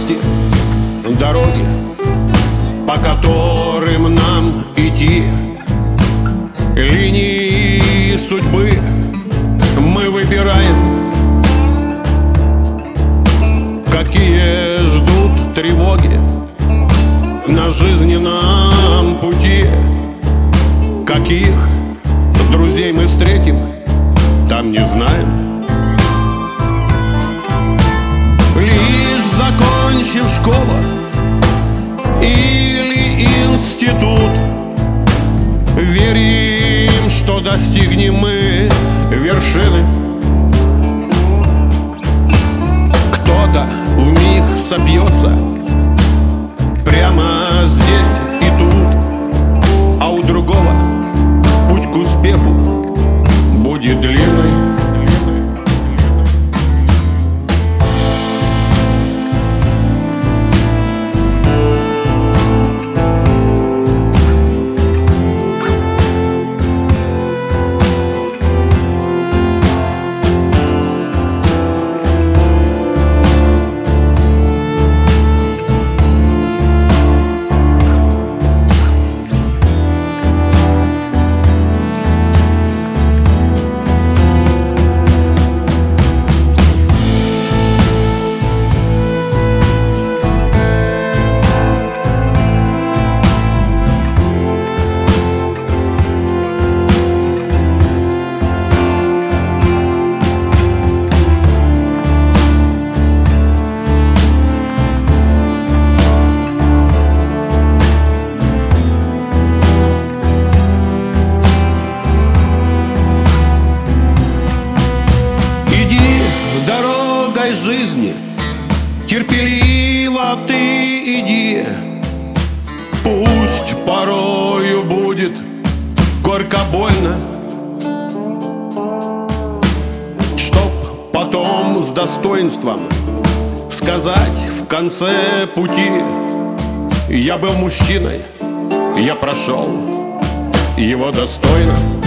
пропасти, дороги, по которым нам идти, линии судьбы мы выбираем, какие ждут тревоги на жизненном пути, каких друзей мы встретим, там не знаем. Лишь закончив школу или институт, верим, что достигнем мы вершины. Кто-то вмиг сопьется прямо здесь и тут, а у другого путь к успеху будет длинный. Жизни терпеливо ты иди, пусть порою будет горько больно, чтоб потом с достоинством сказать в конце пути: я был мужчиной, я прошел его достойно.